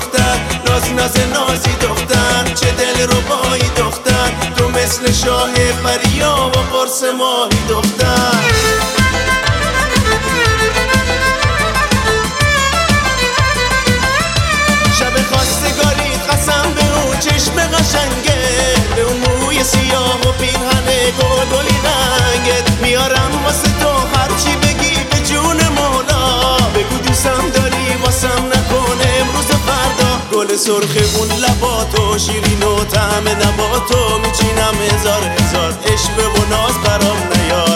دختر، نازی دختر، چه دل ربایی دختر، تو مثل شاه پریا و قرص ماهی دختر. شب خواستگاری قسم به اون چشم قشنگه، به اون موی سیاه و پیرهن گلی رنگت، میارم واسه تو هرچی بگی به جون مولا، بگو دوستم داری واسم نکنه امروز و فردا. گل سرخ اون لباتو شیرین و طعم نباتو، میچینم هزار عشق و ناز برام نیار.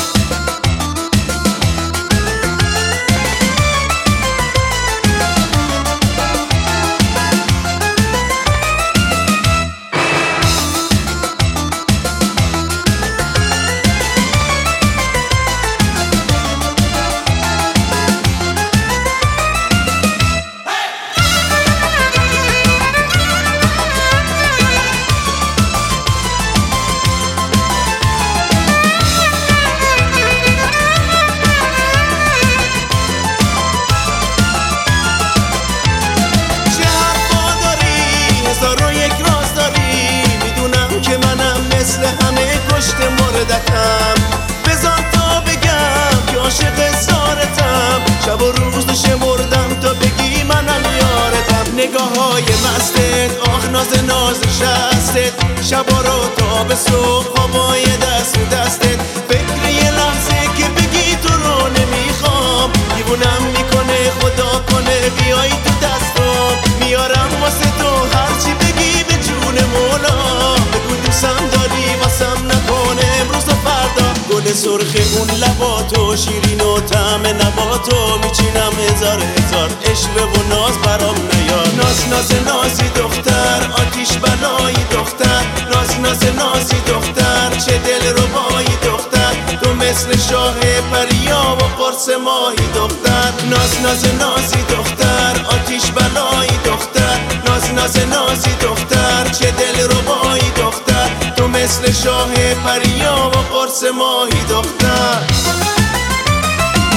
بذار تا بگم که عاشق زارتم، شب و روز شمردم تا بگی منم یارتم. نگاه های مستت، آخ ناز شستت، شبا رو تا به صبح هوای دستت، فکر یه لحظه که بگی تو رو نمیخوام، دیوونم میکنه خدا کنه بیایی تو دستم. میارم واسه تو هرچی بگی به جون مولا، بگو دوستم داری واسم نکنه امروز و فردا. گل سرخ اون لباتو شیرین و طعم نباتو، میچینم هزار عشق و ناز برام نیار. نازی دختر، آتیش بلایی دختر، نازی دختر، چه دل ربایی دختر، تو مثل شاه پریا و قرص ماهی دختر. نازی دختر، آتیش بلایی دختر، نازی دختر، چه دل ربایی دختر، تو مثل شاه پریا و قرص ماهی دختر.